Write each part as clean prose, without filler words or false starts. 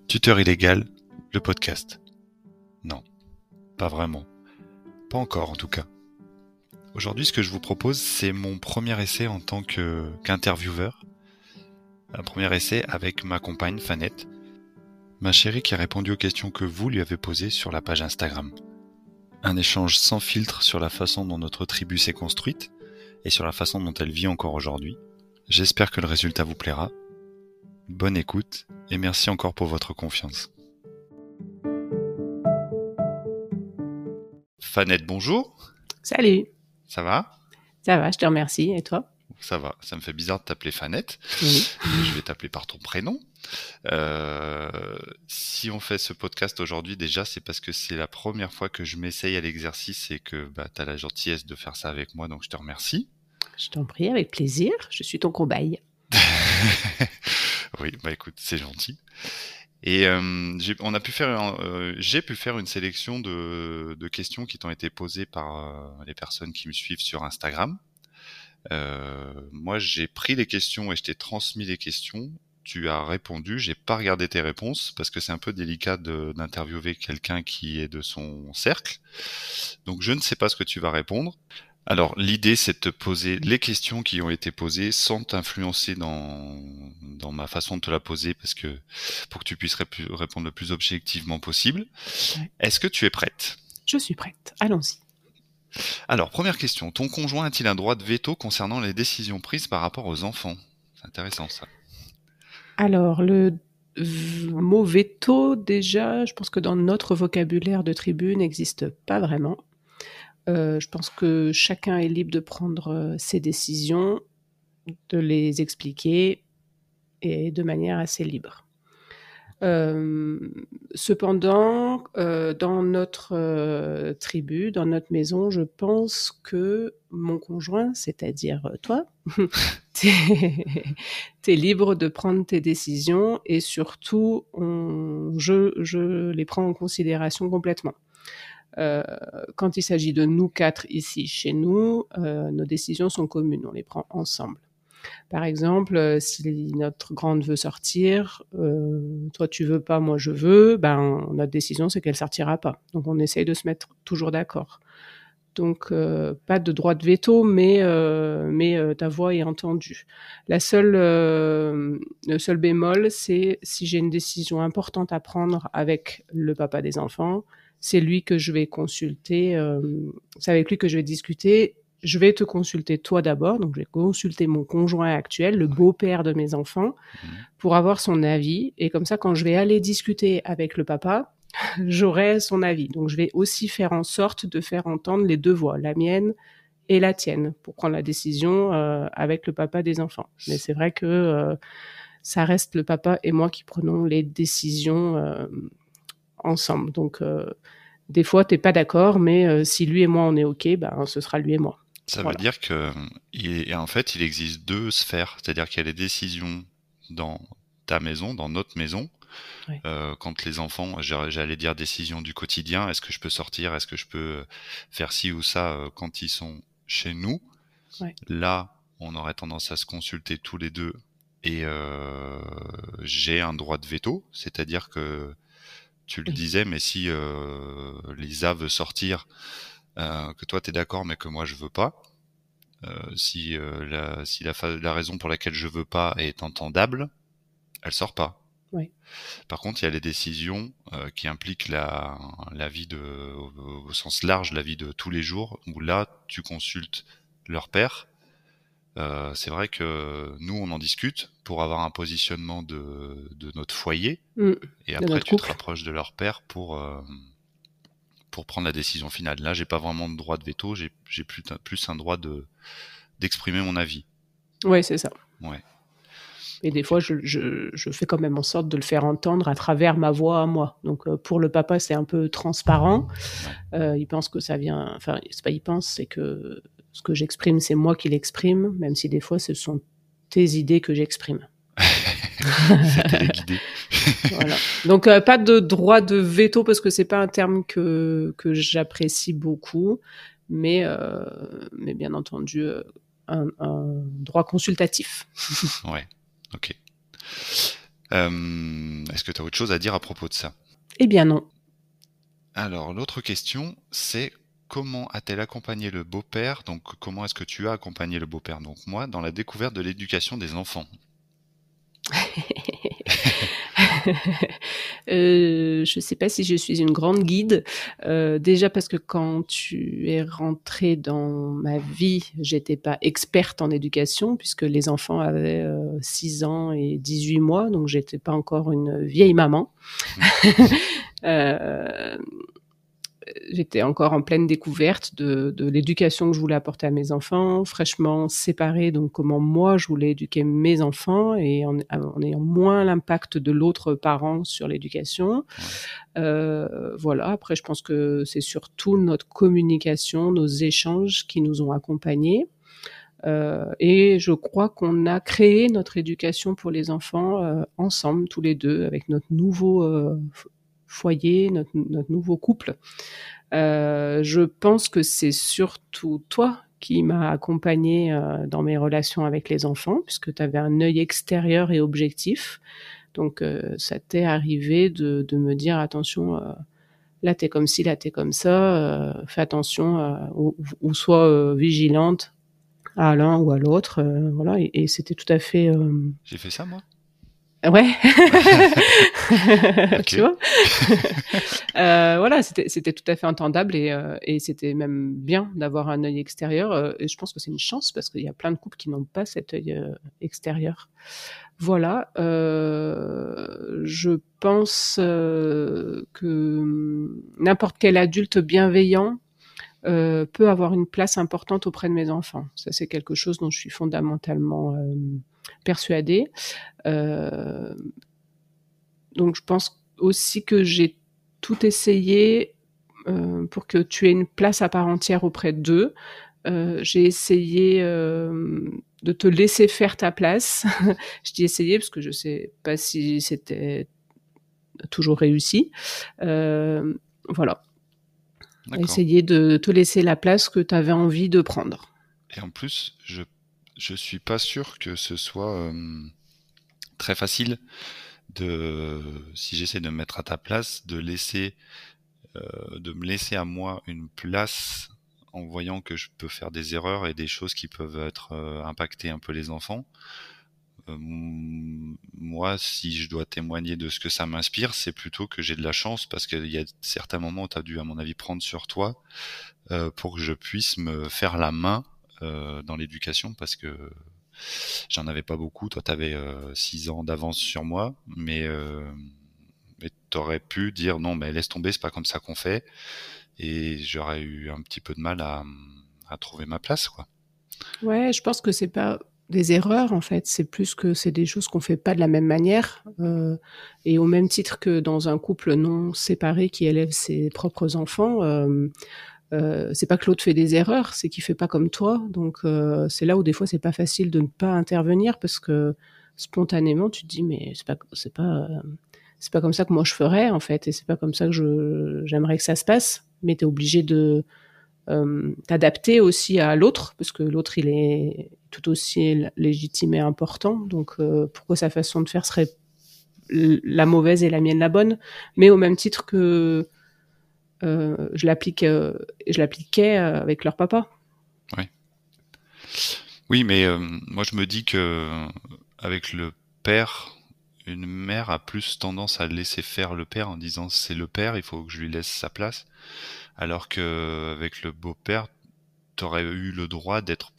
Tuteur illégal, le podcast. Non, pas vraiment. Pas encore en tout cas. Aujourd'hui, ce que je vous propose, c'est mon premier essai en tant qu'intervieweur. Un premier essai avec ma compagne, Fanette. Ma chérie qui a répondu aux questions que vous lui avez posées sur la page Instagram. Un échange sans filtre sur la façon dont notre tribu s'est construite et sur la façon dont elle vit encore aujourd'hui. J'espère que le résultat vous plaira. Bonne écoute et merci encore pour votre confiance. Fanette, bonjour. Salut. Ça va ? Ça va, je te remercie. Et toi ? Ça va, ça me fait bizarre de t'appeler Fanette. Oui. Je vais t'appeler par ton prénom. Si on fait ce podcast aujourd'hui, déjà, c'est parce que c'est la première fois que je m'essaye à l'exercice et que tu as la gentillesse de faire ça avec moi, donc je te remercie. Je t'en prie, avec plaisir. Je suis ton cobaye. Oui, écoute, c'est gentil. Et j'ai pu faire une sélection de questions qui t'ont été posées par les personnes qui me suivent sur Instagram. Moi, j'ai pris les questions et je t'ai transmis les questions. Tu as répondu, j'ai pas regardé tes réponses parce que c'est un peu délicat d'interviewer quelqu'un qui est de son cercle. Donc, je ne sais pas ce que tu vas répondre. Alors, l'idée, c'est de te poser les questions qui ont été posées sans t'influencer dans ma façon de te la poser pour que tu puisses répondre le plus objectivement possible. Ouais. Est-ce que tu es prête ? Je suis prête. Allons-y. Alors, première question. Ton conjoint a-t-il un droit de veto concernant les décisions prises par rapport aux enfants ? C'est intéressant, ça. Alors, le mot veto, déjà, je pense que dans notre vocabulaire de tribu, n'existe pas vraiment. Je pense que chacun est libre de prendre ses décisions, de les expliquer et de manière assez libre. Cependant, dans notre tribu, dans notre maison, je pense que mon conjoint, c'est-à-dire toi, t'es libre de prendre tes décisions et surtout, je les prends en considération complètement. Quand il s'agit de nous quatre ici chez nous, nos décisions sont communes, on les prend ensemble. Par exemple, si notre grande veut sortir, toi tu veux pas, moi je veux, notre décision c'est qu'elle sortira pas. Donc on essaye de se mettre toujours d'accord. Donc pas de droit de veto, mais ta voix est entendue. Le seul bémol, c'est si j'ai une décision importante à prendre avec le papa des enfants, c'est lui que je vais consulter, c'est avec lui que je vais discuter. Je vais te consulter toi d'abord, donc je vais consulter mon conjoint actuel, le beau-père de mes enfants, pour avoir son avis. Et comme ça, quand je vais aller discuter avec le papa, j'aurai son avis. Donc je vais aussi faire en sorte de faire entendre les deux voix, la mienne et la tienne, pour prendre la décision avec le papa des enfants. Mais c'est vrai que ça reste le papa et moi qui prenons les décisions ensemble. Donc des fois, t'es pas d'accord, mais si lui et moi on est OK, ce sera lui et moi. Ça veut dire en fait, il existe deux sphères. C'est-à-dire qu'il y a les décisions dans ta maison, dans notre maison. Ouais. Quand les enfants, j'allais dire décisions du quotidien, est-ce que je peux sortir, est-ce que je peux faire ci ou ça quand ils sont chez nous. Ouais. Là, on aurait tendance à se consulter tous les deux et j'ai un droit de veto. C'est-à-dire que tu le disais, mais si Lisa veut sortir, que toi t'es d'accord mais que moi je veux pas, si la raison pour laquelle je veux pas est entendable, elle sort pas. Oui. Par contre, il y a les décisions qui impliquent la vie au sens large, la vie de tous les jours, où là tu consultes leur père. C'est vrai que nous on en discute pour avoir un positionnement de notre foyer, et après tu te rapproches de leur père pour prendre la décision finale. Là, j'ai pas vraiment de droit de veto, j'ai plus un droit d'exprimer mon avis. Oui, c'est ça. Ouais. Et des fois, je fais quand même en sorte de le faire entendre à travers ma voix à moi. Donc, pour le papa, c'est un peu transparent. Il pense que ça vient... Enfin, c'est pas il pense, c'est que ce que j'exprime, c'est moi qui l'exprime, même si des fois, ce sont tes idées que j'exprime. C'est téléguidé. Voilà. Donc, pas de droit de veto, parce que c'est pas un terme que j'apprécie beaucoup, mais bien entendu, un droit consultatif. Ouais, ok. Est-ce que tu as autre chose à dire à propos de ça? Eh bien non. Alors, l'autre question, c'est comment a-t-elle accompagné le beau-père? Donc, comment est-ce que tu as accompagné le beau-père, donc moi, dans la découverte de l'éducation des enfants? Je sais pas si je suis une grande guide. Déjà parce que quand tu es rentrée dans ma vie, j'étais pas experte en éducation puisque les enfants avaient 6 ans et 18 mois, donc j'étais pas encore une vieille maman. euh, J'étais encore en pleine découverte de l'éducation que je voulais apporter à mes enfants, fraîchement séparée, donc comment moi je voulais éduquer mes enfants et en ayant moins l'impact de l'autre parent sur l'éducation. Voilà, après je pense que c'est surtout notre communication, nos échanges qui nous ont accompagnés. Et je crois qu'on a créé notre éducation pour les enfants ensemble, tous les deux, avec notre nouveau foyer, notre nouveau couple. Je pense que c'est surtout toi qui m'as accompagnée dans mes relations avec les enfants, puisque tu avais un œil extérieur et objectif. Donc, ça t'est arrivé de me dire attention, là t'es comme ci, là t'es comme ça, fais attention, ou sois vigilante à l'un ou à l'autre. Voilà, et c'était tout à fait. J'ai fait ça, moi? Ouais, Ok. tu vois. Voilà, c'était tout à fait entendable et c'était même bien d'avoir un œil extérieur. Et je pense que c'est une chance parce qu'il y a plein de couples qui n'ont pas cet œil extérieur. Voilà, je pense que n'importe quel adulte bienveillant peut avoir une place importante auprès de mes enfants. Ça, c'est quelque chose dont je suis fondamentalement persuadée. Donc, je pense aussi que j'ai tout essayé pour que tu aies une place à part entière auprès d'eux. J'ai essayé de te laisser faire ta place. Je dis essayer parce que je sais pas si c'était toujours réussi. Voilà. D'accord. Essayer de te laisser la place que tu avais envie de prendre. Et en plus, je suis pas sûr que ce soit très facile de, si j'essaie de me mettre à ta place, de me laisser à moi une place en voyant que je peux faire des erreurs et des choses qui peuvent être impacter un peu les enfants. Moi, si je dois témoigner de ce que ça m'inspire, c'est plutôt que j'ai de la chance parce qu'il y a certains moments où tu as dû, à mon avis, prendre sur toi pour que je puisse me faire la main dans l'éducation parce que j'en avais pas beaucoup. Toi, tu avais 6 ans d'avance sur moi, mais t'aurais pu dire non, mais laisse tomber, c'est pas comme ça qu'on fait. Et j'aurais eu un petit peu de mal à trouver ma place, quoi. Ouais, je pense que c'est pas des erreurs en fait, c'est plus que c'est des choses qu'on fait pas de la même manière. Et au même titre que dans un couple non séparé qui élève ses propres enfants, c'est pas que l'autre fait des erreurs, c'est qu'il fait pas comme toi. Donc c'est là où des fois c'est pas facile de ne pas intervenir parce que spontanément tu te dis mais c'est pas comme ça que moi je ferais en fait et c'est pas comme ça que j'aimerais que ça se passe. Mais tu es obligé de t'adapter aussi à l'autre, parce que l'autre, il est tout aussi légitime et important. Donc, pourquoi sa façon de faire serait la mauvaise et la mienne la bonne? Mais au même titre que je l'appliquais avec leur papa. Ouais. Oui, mais moi je me dis que avec le père, une mère a plus tendance à laisser faire le père en disant c'est le père, il faut que je lui laisse sa place, alors que avec le beau-père, t'aurais eu le droit d'être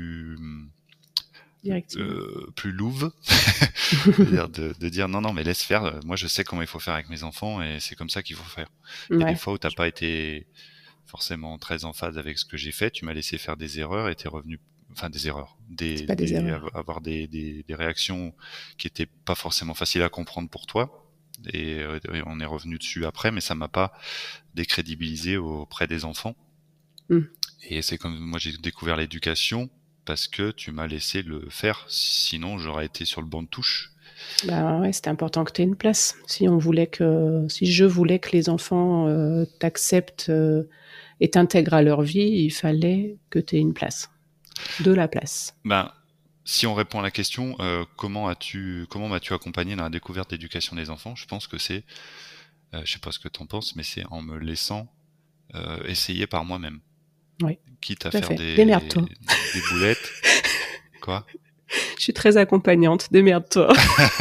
Directive. plus louve, c'est-à-dire de dire non, non, mais laisse faire. Moi, je sais comment il faut faire avec mes enfants et c'est comme ça qu'il faut faire. Il y a des Ouais. fois où t'as pas été forcément très en phase avec ce que j'ai fait. Tu m'as laissé faire des erreurs et t'es revenu, enfin des erreurs, C'est pas des erreurs. avoir des réactions qui étaient pas forcément faciles à comprendre pour toi. Et on est revenu dessus après, mais ça m'a pas décrédibilisé auprès des enfants. Mm. Et c'est comme moi j'ai découvert l'éducation parce que tu m'as laissé le faire. Sinon, j'aurais été sur le banc de touche. Bah ouais, c'était important que tu aies une place. Si je voulais que les enfants t'acceptent et t'intègrent à leur vie, il fallait que tu aies une place. De la place. Ben, si on répond à la question, comment m'as-tu accompagné dans la découverte d'éducation des enfants? Je pense que c'est, je sais pas ce que t'en penses, mais c'est en me laissant essayer par moi-même, Oui, quitte à tout à faire fait. Démerde-toi. des boulettes. Quoi? Je suis très accompagnante. Démerde-toi.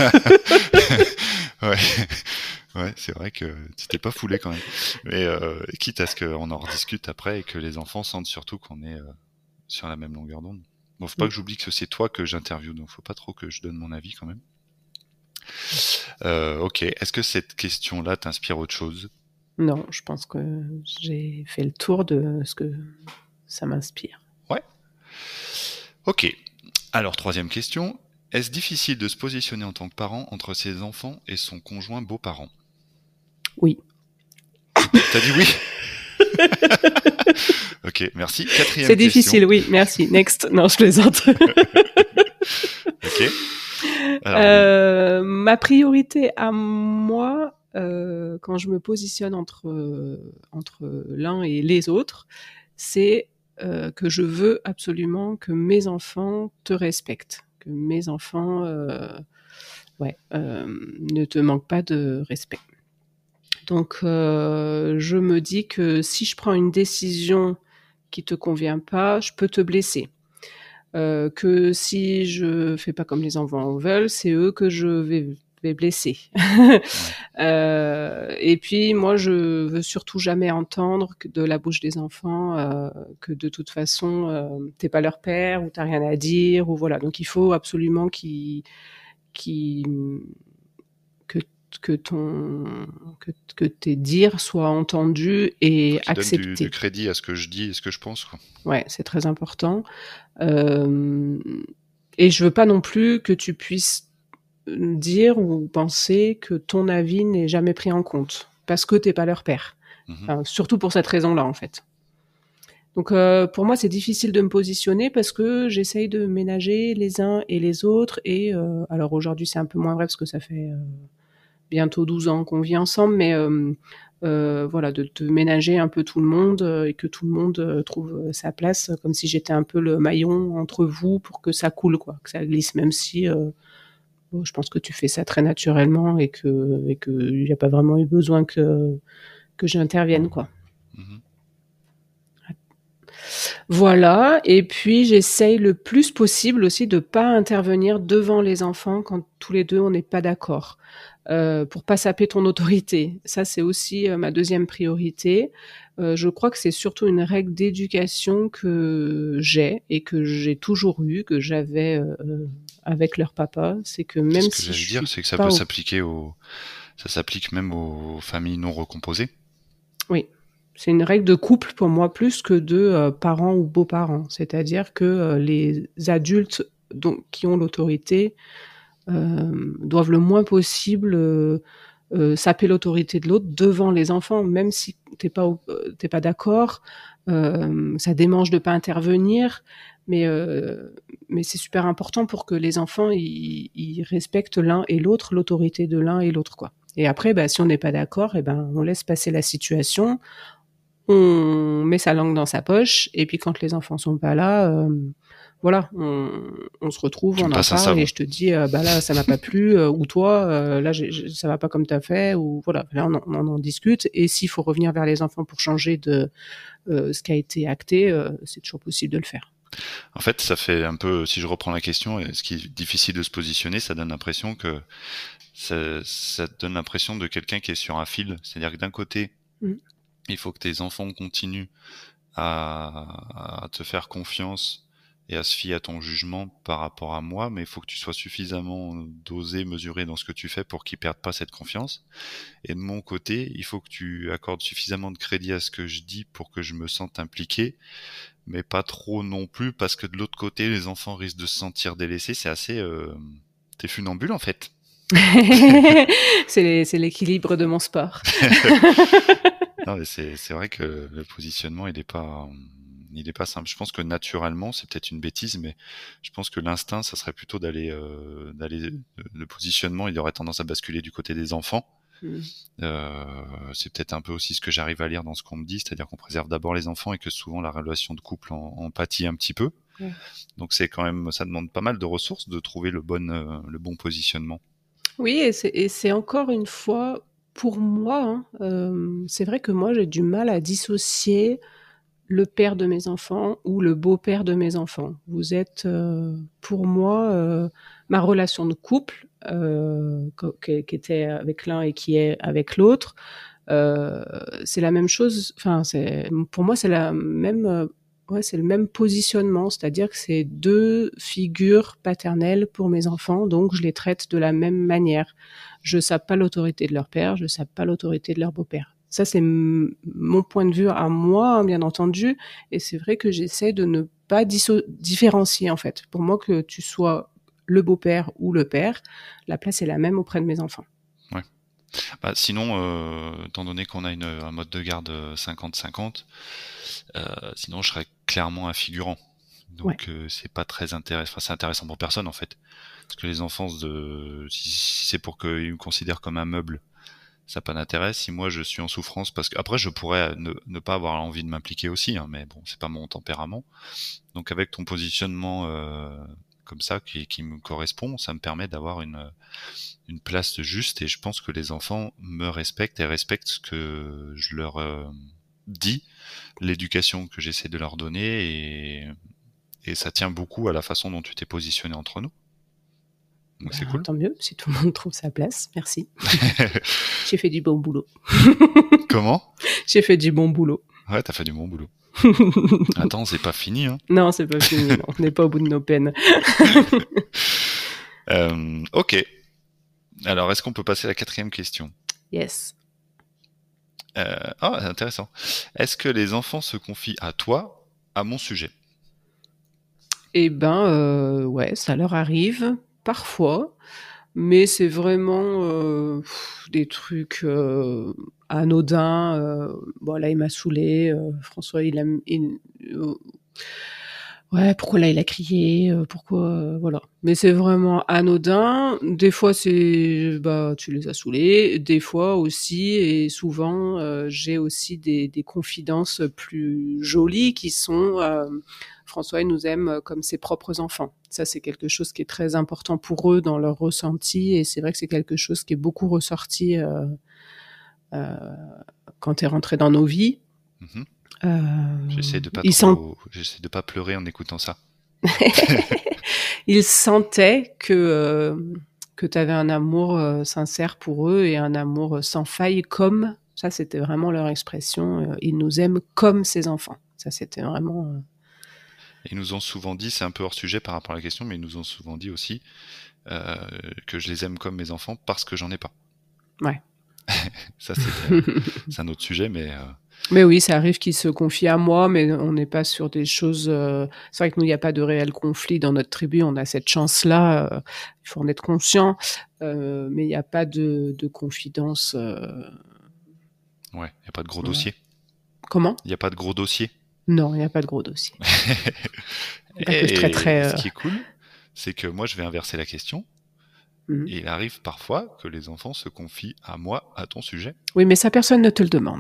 Ouais, ouais, c'est vrai que tu t'es pas foulé quand même. Mais quitte à ce qu'on en rediscute après et que les enfants sentent surtout qu'on est sur la même longueur d'onde. Bon, faut pas Mm. que j'oublie que c'est toi que j'interviewe, donc faut pas trop que je donne mon avis quand même. Ok, est-ce que cette question-là t'inspire autre chose? Non, je pense que j'ai fait le tour de ce que ça m'inspire. Ouais. Ok. Alors, troisième question. Est-ce difficile de se positionner en tant que parent entre ses enfants et son conjoint beau-parent? Oui. T'as dit oui? Ok, merci. C'est Quatrième question. difficile, oui, merci. Next. Non, je plaisante. Ok. Alors oui. Ma priorité à moi, quand je me positionne entre l'un et les autres, c'est que je veux absolument que mes enfants te respectent, que mes enfants ne te manquent pas de respect. Donc, je me dis que si je prends une décision qui te convient pas, je peux te blesser. Que si je fais pas comme les enfants veulent, c'est eux que je vais blesser. Ouais. Et puis moi, je veux surtout jamais entendre que de la bouche des enfants que de toute façon t'es pas leur père ou t'as rien à dire ou voilà. Donc il faut absolument qui que que ton que tes dires soient entendus et Faut qu'il donne du acceptés. crédit à ce que je dis et ce que je pense, quoi. Ouais, c'est très important. Euh, et je veux pas non plus que tu puisses dire ou penser que ton avis n'est jamais pris en compte parce que t'es pas leur père. Mhm. Enfin, surtout pour cette raison-là, en fait. Donc, pour moi, c'est difficile de me positionner parce que j'essaye de ménager les uns et les autres. Et alors aujourd'hui, c'est un peu moins vrai parce que ça fait bientôt 12 ans qu'on vit ensemble, mais voilà, de ménager un peu tout le monde et que tout le monde trouve sa place, comme si j'étais un peu le maillon entre vous pour que ça coule, quoi, que ça glisse, même si bon, je pense que tu fais ça très naturellement et que il n'y a pas vraiment eu besoin que j'intervienne, quoi. Mhm. Voilà, et puis j'essaye le plus possible aussi de pas intervenir devant les enfants quand tous les deux on n'est pas d'accord, pour pas saper ton autorité. Ça, c'est aussi ma deuxième priorité. Je crois que c'est surtout une règle d'éducation que j'ai et que j'ai toujours eu, que j'avais avec leur papa, c'est que C'est ce même que si je j'allais dire, suis c'est que ça pas peut au... s'appliquer ça s'applique même aux familles non recomposées. Oui, c'est une règle de couple pour moi plus que de parents ou beaux-parents. C'est-à-dire que les adultes qui ont l'autorité doivent le moins possible saper l'autorité de l'autre devant les enfants, même si t'es pas d'accord. Ça démange de pas intervenir, mais euh, mais c'est super important pour que les enfants ils respectent l'un et l'autre, l'autorité de l'un et l'autre, quoi. Et après, bah, si on n'est pas d'accord, eh ben, on laisse passer la situation, on met sa langue dans sa poche, et puis quand les enfants sont pas là, voilà, on se retrouve, Tu me on en passes un parle, et savon. je te dis, bah là, ça m'a pas plu, ou toi, là, ça va pas comme t'as fait, ou voilà, là, on en discute, et s'il faut revenir vers les enfants pour changer de ce qui a été acté, c'est toujours possible de le faire. En fait, ça fait un peu, si je reprends la question, ce qui est difficile de se positionner, ça donne l'impression que ça te donne l'impression de quelqu'un qui est sur un fil. C'est-à-dire que d'un côté, Mm. il faut que tes enfants continuent à te faire confiance et à se fier à ton jugement par rapport à moi, mais il faut que tu sois suffisamment dosé, mesuré dans ce que tu fais pour qu'ils perdent pas cette confiance. Et de mon côté, il faut que tu accordes suffisamment de crédit à ce que je dis pour que je me sente impliqué, mais pas trop non plus, parce que de l'autre côté, les enfants risquent de se sentir délaissés. C'est assez... T'es funambule, en fait. C'est l'équilibre de mon sport. Non, mais c'est vrai que le positionnement, il est pas simple. Je pense que naturellement, c'est peut-être une bêtise, mais je pense que l'instinct, ça serait plutôt le positionnement, il aurait tendance à basculer du côté des enfants. Mm. C'est peut-être un peu aussi ce que j'arrive à lire dans ce qu'on me dit, c'est-à-dire qu'on préserve d'abord les enfants et que souvent la relation de couple en pâtit un petit peu. Ouais. Donc c'est quand même, ça demande pas mal de ressources de trouver le bon positionnement. Oui, et c'est encore une fois, pour moi, hein, c'est vrai que moi, j'ai du mal à dissocier le père de mes enfants ou le beau-père de mes enfants. Vous êtes, pour moi, ma relation de couple, qui était avec l'un et qui est avec l'autre, c'est la même chose. Enfin, pour moi, c'est la même. Ouais, c'est le même positionnement, c'est-à-dire que c'est deux figures paternelles pour mes enfants, donc je les traite de la même manière. Je sape pas l'autorité de leur père, je sape pas l'autorité de leur beau-père. Ça, c'est mon point de vue à moi, hein, bien entendu, et c'est vrai que j'essaie de ne pas différencier, en fait. Pour moi, que tu sois le beau-père ou le père, la place est la même auprès de mes enfants. Ouais. Bah, sinon, étant donné qu'on a un mode de garde 50-50, sinon je serais clairement un figurant. Ouais. Donc c'est pas très intéressant. Enfin, c'est intéressant pour personne en fait, parce que les enfants, si c'est pour qu'ils me considèrent comme un meuble, ça n'a pas d'intérêt. Si moi je suis en souffrance, parce que après je pourrais ne pas avoir envie de m'impliquer aussi, hein, mais bon, c'est pas mon tempérament. Donc avec ton positionnement comme ça qui me correspond, ça me permet d'avoir une place juste, et je pense que les enfants me respectent et respectent ce que je leur dis, l'éducation que j'essaie de leur donner, et ça tient beaucoup à la façon dont tu t'es positionné entre nous. Donc c'est Ben, cool. tant mieux, si tout le monde trouve sa place. Merci. J'ai fait du bon boulot. Comment? J'ai fait du bon boulot. Ouais, t'as fait du bon boulot. Attends, c'est pas fini, hein. Non, c'est pas fini. Non. On n'est pas au bout de nos peines. Ok. Alors, est-ce qu'on peut passer à la 4e question? Yes. Ah, c'est intéressant. Est-ce que les enfants se confient à toi, à mon sujet? Eh ben, ouais, ça leur arrive parfois, mais c'est vraiment des trucs anodins. Bon, là, il m'a saoulé. François, ouais, pourquoi là il a crié, pourquoi, voilà. Mais c'est vraiment anodin. Des fois, c'est, bah, tu les as saoulés. Des fois aussi, et souvent, j'ai aussi des confidences plus jolies qui sont, François, il nous aime comme ses propres enfants. Ça, c'est quelque chose qui est très important pour eux dans leur ressenti, et c'est vrai que c'est quelque chose qui est beaucoup ressorti euh, quand tu es rentré dans nos vies. Mhm. Euh, J'essaie de pas ils sentent j'essaie de pas pleurer en écoutant ça. Ils sentaient que tu avais un amour sincère pour eux et un amour sans faille, comme ça, c'était vraiment leur expression. Ils nous aiment comme ses enfants. Ça, c'était vraiment. Ils nous ont souvent dit, c'est un peu hors sujet par rapport à la question, mais ils nous ont souvent dit aussi euh, que je les aime comme mes enfants parce que j'en ai pas. Ouais. Ça, c'est un autre sujet, mais Mais oui, ça arrive qu'ils se confient à moi, mais on n'est pas sur des choses. C'est vrai que nous, il n'y a pas de réel conflit dans notre tribu. On a cette chance-là. Il faut en être conscient. Mais il n'y a pas de confidence. ouais, il n'y a pas de gros Ouais. dossier. Comment? Il n'y a pas de gros dossier. Non, il n'y a pas de gros dossier. Pas que je Et traiterais. ce qui est cool, c'est que moi, je vais inverser la question. Mhm. Et il arrive parfois que les enfants se confient à moi, à ton sujet. Oui, mais ça, personne ne te le demande.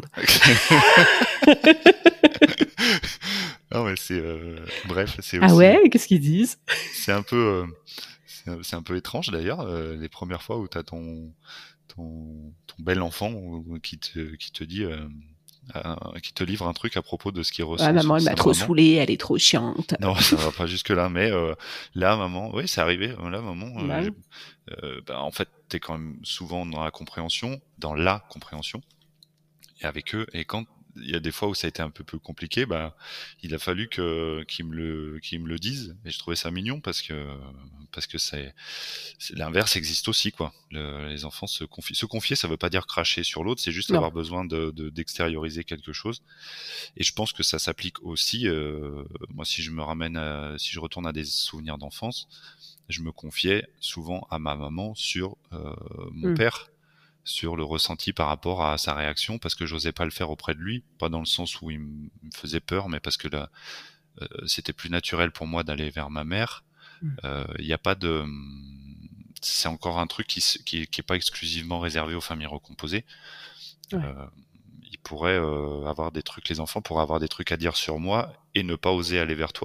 Non, mais c'est bref, c'est Ah aussi. ouais? Qu'est-ce qu'ils disent? C'est un peu, c'est un peu étrange d'ailleurs. Les premières fois où t'as ton bel enfant qui te dit, qui te livre un truc à propos de ce qu'il Ah, ressent maman, sur elle m'a sa trop maman. saoulée, elle est trop chiante. Non, ça va pas jusque là, mais là, maman, oui, c'est arrivé. Là, maman, Bah, bah, en fait, t'es quand même souvent dans la compréhension, et avec eux. Et quand il y a des fois où ça a été un peu plus compliqué, bah, il a fallu qu'ils me le disent. Et je trouvais ça mignon parce que l'inverse existe aussi, quoi. Les enfants se confient. Se confier, ça veut pas dire cracher sur l'autre, c'est juste non. avoir besoin d'extérioriser quelque chose. Et je pense que ça s'applique aussi. Moi, si je retourne à des souvenirs d'enfance, je me confiais souvent à ma maman sur mon père, sur le ressenti par rapport à sa réaction, parce que j'osais pas le faire auprès de lui, pas dans le sens où il me faisait peur, mais parce que là, c'était plus naturel pour moi d'aller vers ma mère. Il y a pas de, c'est encore un truc qui est pas exclusivement réservé aux familles recomposées. Ouais. Ils pourraient avoir des trucs, les enfants pourraient avoir des trucs à dire sur moi et ne pas oser aller vers toi.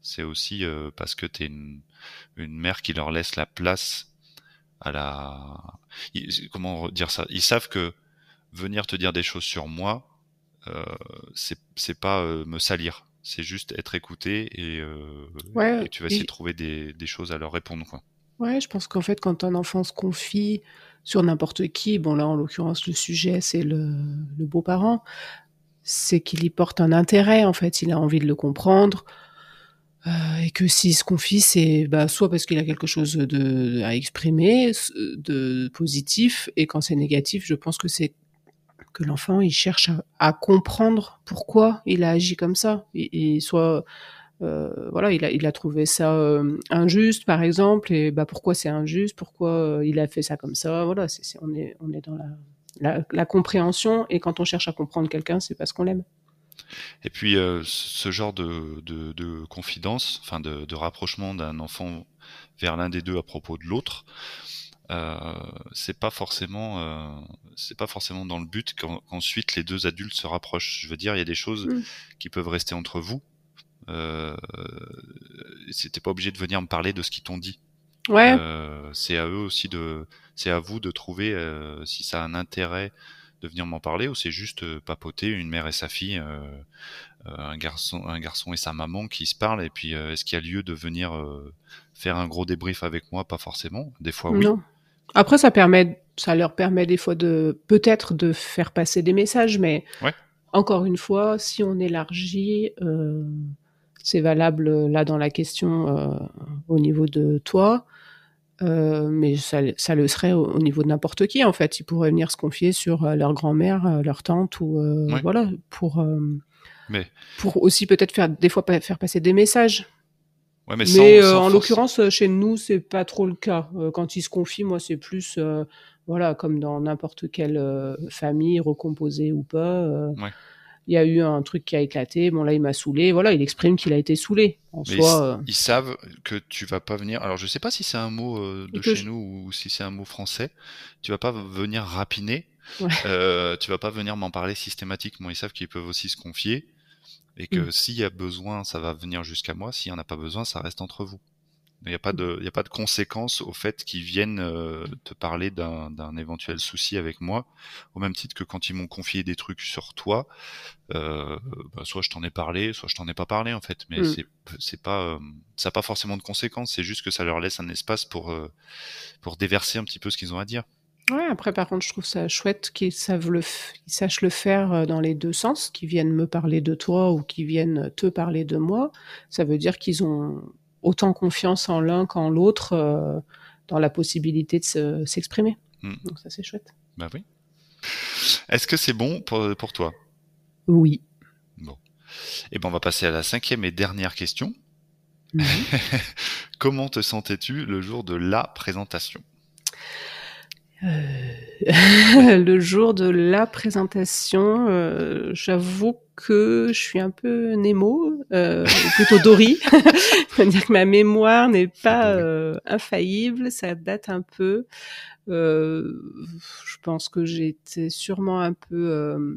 c'est aussi parce que tu es une mère qui leur laisse la place à la... Comment dire ça? Ils savent que venir te dire des choses sur moi, c'est pas me salir. C'est juste être écouté Ouais, et tu vas essayer de trouver des choses à leur répondre, quoi. ouais, je pense qu'en fait, quand un enfant se confie sur n'importe qui, bon là en l'occurrence le sujet c'est le beau-parent, c'est qu'il y porte un intérêt en fait, il a envie de le comprendre, et que s'il se confie, c'est soit parce qu'il a quelque chose à exprimer, de positif, et quand c'est négatif, je pense que c'est que l'enfant il cherche à comprendre pourquoi il a agi comme ça, et soit voilà, il a trouvé ça injuste, par exemple, et pourquoi c'est injuste, pourquoi il a fait ça comme ça. Voilà, on est dans la compréhension, et quand on cherche à comprendre quelqu'un, c'est parce qu'on l'aime. Et puis ce genre de confidence, enfin de rapprochement d'un enfant vers l'un des deux à propos de l'autre, euh, c'est pas forcément c'est pas forcément dans le but qu'ensuite les deux adultes se rapprochent. Je veux dire, il y a des choses Mm. qui peuvent rester entre vous. Euh, C'était pas obligé de venir me parler de ce qu'ils t'ont dit. Ouais, C'est à eux aussi c'est à vous de trouver si ça a un intérêt de venir m'en parler ou c'est juste papoter une mère et sa fille, un garçon et sa maman qui se parlent et puis est-ce qu'il y a lieu de venir faire un gros débrief avec moi? Pas forcément. Des fois oui. non. Après, ça leur permet des fois peut-être de faire passer des messages, mais Ouais. encore une fois, si on élargit, c'est valable là dans la question au niveau de toi. Mais ça le serait au niveau de n'importe qui, en fait. Ils pourraient venir se confier sur leur grand-mère, leur tante, ou Ouais. voilà, Mais pour aussi peut-être des fois faire passer des messages. ouais, mais Mais sans en force. l'occurrence, chez nous, c'est pas trop le cas. Quand ils se confient, moi, c'est plus, voilà, comme dans n'importe quelle famille, recomposée ou pas. Ouais. Il y a eu un truc qui a éclaté. Bon, là, il m'a saoulé. Voilà, il exprime qu'il a été saoulé. En Mais soi, ils savent que tu vas pas venir. Alors je sais pas si c'est un mot et de que chez nous ou si c'est un mot français. Tu vas pas venir rapiner. ouais. Tu vas pas venir m'en parler systématiquement. Ils savent qu'ils peuvent aussi se confier et Mm. que s'il y a besoin, ça va venir jusqu'à moi. S'il y en a pas besoin, ça reste entre vous. Il y a pas de conséquence au fait qu'ils viennent te parler d'un éventuel souci avec moi, au même titre que quand ils m'ont confié des trucs sur toi, euh, soit je t'en ai parlé, soit je t'en ai pas parlé en fait. Mais Mm. c'est pas ça a pas forcément de conséquences. C'est juste que ça leur laisse un espace pour déverser un petit peu ce qu'ils ont à dire. Ouais, après, par contre, je trouve ça chouette qu'ils sachent le faire dans les deux sens, qu'ils viennent me parler de toi ou qu'ils viennent te parler de moi. Ça veut dire qu'ils ont autant confiance en l'un qu'en l'autre, dans la possibilité de s'exprimer. Hmm. Donc ça, c'est chouette. Bah oui. Est-ce que c'est bon pour toi? Oui. Bon. Et ben on va passer à la cinquième et dernière question. Mhm. Comment te sentais-tu le jour de la présentation? Le jour de la présentation, j'avoue que je suis un peu Nemo, ou plutôt Dory. C'est-à-dire que ma mémoire n'est C'est pas doré. infaillible, ça date un peu. Je pense que j'étais sûrement un peu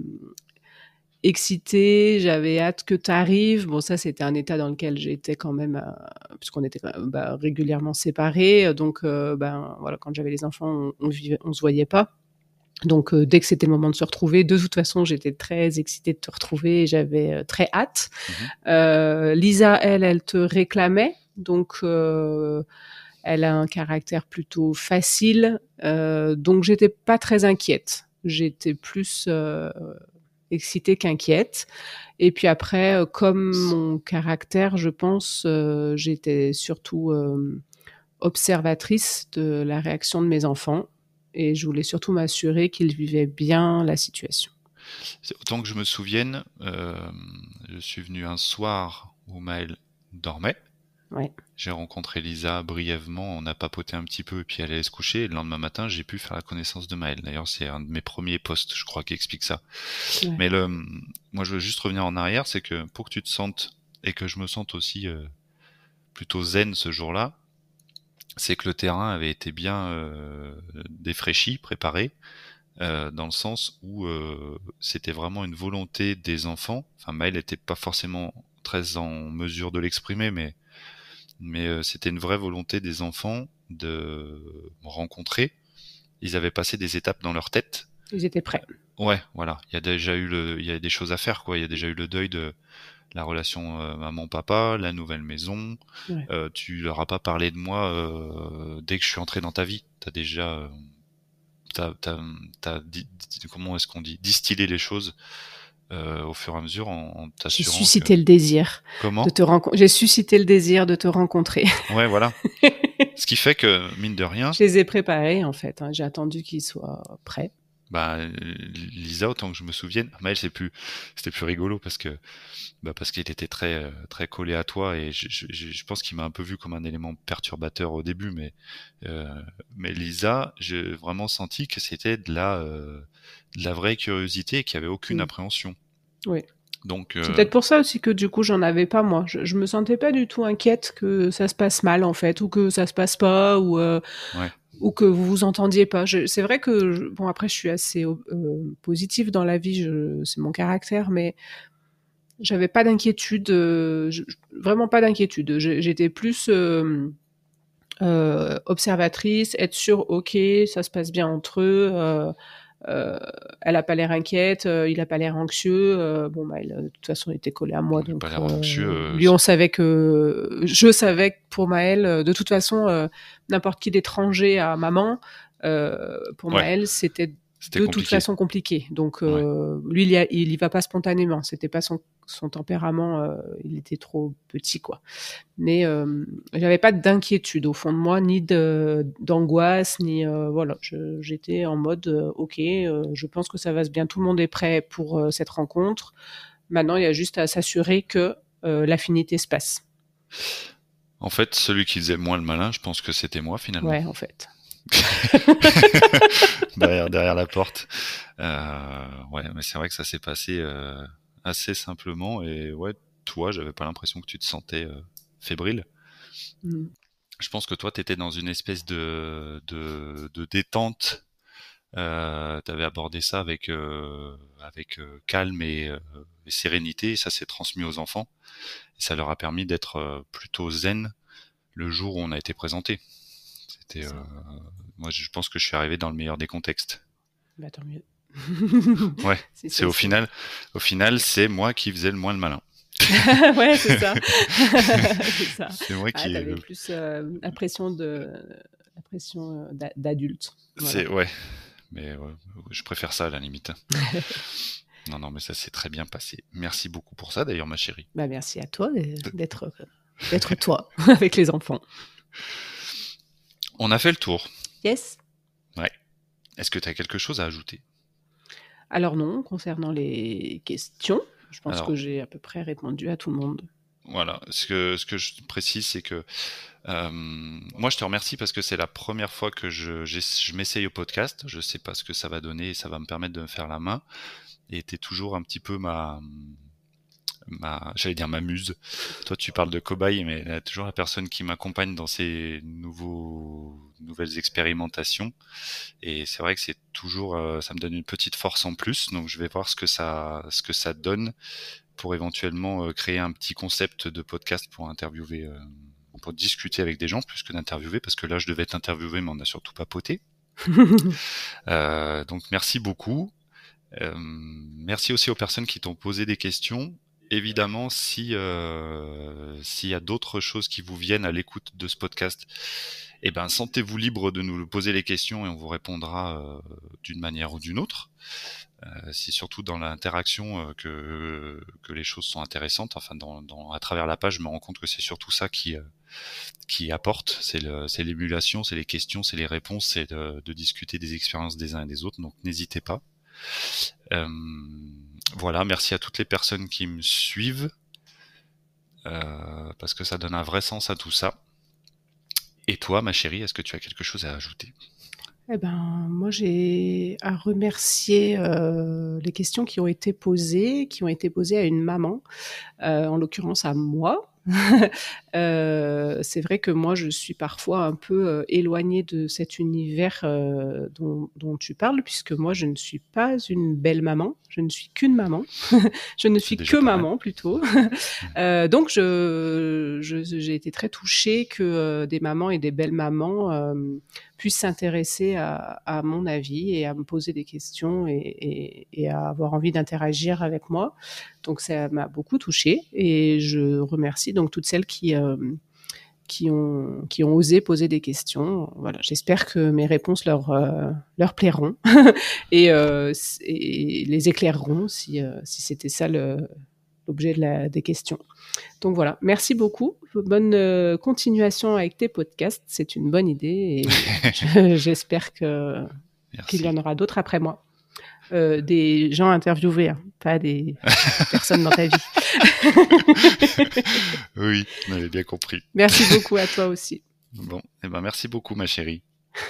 excitée, j'avais hâte que tu arrives. Bon, ça, c'était un état dans lequel j'étais quand même, puisqu'on était régulièrement séparés. Donc, voilà, quand j'avais les enfants, on se voyait pas. Donc, dès que c'était le moment de se retrouver, de toute façon, j'étais très excitée de te retrouver et j'avais très hâte. Mhm. Lisa, elle te réclamait. Donc, elle a un caractère plutôt facile. Donc, j'étais pas très inquiète. J'étais plus excitée qu'inquiète. Et puis après, comme mon caractère, je pense, j'étais surtout observatrice de la réaction de mes enfants. Et je voulais surtout m'assurer qu'ils vivaient bien la situation. Autant que je me souvienne, je suis venu un soir où Maëlle dormait. Ouais. J'ai rencontré Lisa brièvement, on a papoté un petit peu et puis elle allait se coucher. Et le lendemain matin, j'ai pu faire la connaissance de Maëlle. D'ailleurs, c'est un de mes premiers posts, je crois, qui explique ça. Ouais. Mais moi, je veux juste revenir en arrière, c'est que pour que tu te sentes et que je me sente aussi plutôt zen ce jour-là, c'est que le terrain avait été bien défraîchi, préparé, dans le sens où c'était vraiment une volonté des enfants. Enfin, Maëlle n'était pas forcément très en mesure de l'exprimer, mais mais c'était une vraie volonté des enfants de me rencontrer. Ils avaient passé des étapes dans leur tête. Ils étaient prêts. Ouais, voilà. Il y a des choses à faire, quoi. Il y a déjà eu le deuil de la relation maman-papa, la nouvelle maison. Ouais. Tu leur as pas parlé de moi dès que je suis entré dans ta vie. T'as déjà, comment est-ce qu'on dit, distillé les choses au fur et à mesure en J'ai t'assurant suscité que... le désir Comment? de te rencontrer. J'ai suscité le désir de te rencontrer. Ouais, voilà. Ce qui fait que, mine de rien, Je les ai préparés, en fait. J'ai attendu qu'ils soient prêts. bah, Lisa, autant que je me souvienne, Maël, c'était plus rigolo parce qu'il était très collé à toi et je pense qu'il m'a un peu vu comme un élément perturbateur au début, mais Lisa, j'ai vraiment senti que c'était de la vraie curiosité et qu'il y avait aucune appréhension. Oui. Donc, c'est peut-être pour ça aussi que du coup j'en avais pas moi. Je me sentais pas du tout inquiète que ça se passe mal en fait, ou que ça se passe pas, ou que vous vous entendiez pas. C'est vrai que bon après je suis assez positive dans la vie, c'est mon caractère, mais j'avais pas d'inquiétude, vraiment pas d'inquiétude. J'étais plus observatrice, être sûre, ok, ça se passe bien entre eux. Elle a pas l'air inquiète, il a pas l'air anxieux. Bon, bah, de toute façon, il était collé à moi, il a donc pas l'air anxieux. lui, on savait que je savais que pour Maël, de toute façon, n'importe qui d'étranger à maman, pour Maël, c'était de toute façon compliqué. Donc lui, il y va pas spontanément. C'était pas son tempérament. Il était trop petit, quoi. Mais j'avais pas d'inquiétude au fond de moi, ni d'angoisse, ni voilà. J'étais en mode ok, je pense que ça va bien. Tout le monde est prêt pour cette rencontre. Maintenant, il y a juste à s'assurer que l'affinité se passe. En fait, celui qui faisait moins le malin, je pense que c'était moi finalement. Ouais, en fait. derrière la porte. Ouais, mais c'est vrai que ça s'est passé assez simplement et ouais, toi, j'avais pas l'impression que tu te sentais fébrile. Je pense que toi, t'étais dans une espèce de détente. T'avais abordé ça avec calme et sérénité. Et ça s'est transmis aux enfants. Et ça leur a permis d'être plutôt zen le jour où on a été présenté. C'était, moi, je pense que je suis arrivé dans le meilleur des contextes. Bah, tant mieux. Ouais, c'est au final, c'est moi qui faisais le moins le malin. Ouais, c'est ça. C'est ça. C'est moi qui. T'avais plus la pression d'adulte. Voilà. C'est ouais, mais je préfère ça à la limite. Non, mais ça s'est très bien passé. Merci beaucoup pour ça, d'ailleurs, ma chérie. Bah, merci à toi d'être toi avec les enfants. On a fait le tour. Yes. Ouais. Est-ce que tu as quelque chose à ajouter? Alors non, concernant les questions, je pense que j'ai à peu près répondu à tout le monde. Voilà. Ce que je précise, c'est que moi, je te remercie parce que c'est la première fois que je m'essaye au podcast. Je sais pas ce que ça va donner et ça va me permettre de me faire la main. Et t'es toujours un petit peu j'allais dire ma muse. Toi, tu parles de cobaye, mais il y a toujours la personne qui m'accompagne dans ces nouvelles expérimentations. Et c'est vrai que c'est toujours, ça me donne une petite force en plus. Donc, je vais voir ce que ça donne pour éventuellement créer un petit concept de podcast pour interviewer, pour discuter avec des gens plus que d'interviewer, parce que là, je devais t'interviewer, mais on n'a surtout pas poté. Donc, merci beaucoup. Merci aussi aux personnes qui t'ont posé des questions. Évidemment, s'il y a d'autres choses qui vous viennent à l'écoute de ce podcast, eh ben, sentez-vous libre de nous poser les questions et on vous répondra d'une manière ou d'une autre. C'est surtout dans l'interaction que les choses sont intéressantes. Enfin, à travers la page, je me rends compte que c'est surtout ça qui apporte. C'est l'émulation, c'est les questions, c'est les réponses, c'est de discuter des expériences des uns et des autres. Donc, n'hésitez pas. Voilà, merci à toutes les personnes qui me suivent parce que ça donne un vrai sens à tout ça. Et toi, ma chérie, est-ce que tu as quelque chose à ajouter? Eh ben, moi, j'ai à remercier les questions qui ont été posées à une maman, en l'occurrence à moi, C'est vrai que moi, je suis parfois un peu éloignée de cet univers dont tu parles, puisque moi, je ne suis pas une belle maman, je ne suis qu'une maman, je ne C'est suis déjà que pas mal. maman plutôt. Donc, j'ai été très touchée que des mamans et des belles mamans puissent s'intéresser à mon avis et à me poser des questions et à avoir envie d'interagir avec moi. Donc ça m'a beaucoup touchée et je remercie donc toutes celles qui ont osé poser des questions. Voilà, j'espère que mes réponses leur plairont et les éclaireront si c'était ça l'objet des questions. Donc voilà, merci beaucoup. Bonne continuation avec tes podcasts, c'est une bonne idée et j'espère qu'il y en Merci. aura d'autres après moi. Des gens interviewés, hein, pas des personnes dans ta vie. Oui, on avait bien compris. Merci beaucoup à toi aussi. Bon, eh ben merci beaucoup ma chérie.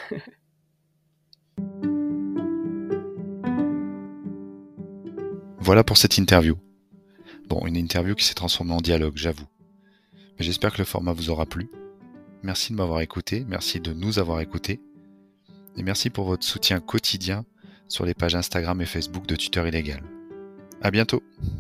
Voilà pour cette interview. Bon, une interview qui s'est transformée en dialogue, j'avoue. Mais j'espère que le format vous aura plu. Merci de m'avoir écouté, merci de nous avoir écoutés. Et merci pour votre soutien quotidien sur les pages Instagram et Facebook de Tuteur Illégal. À bientôt!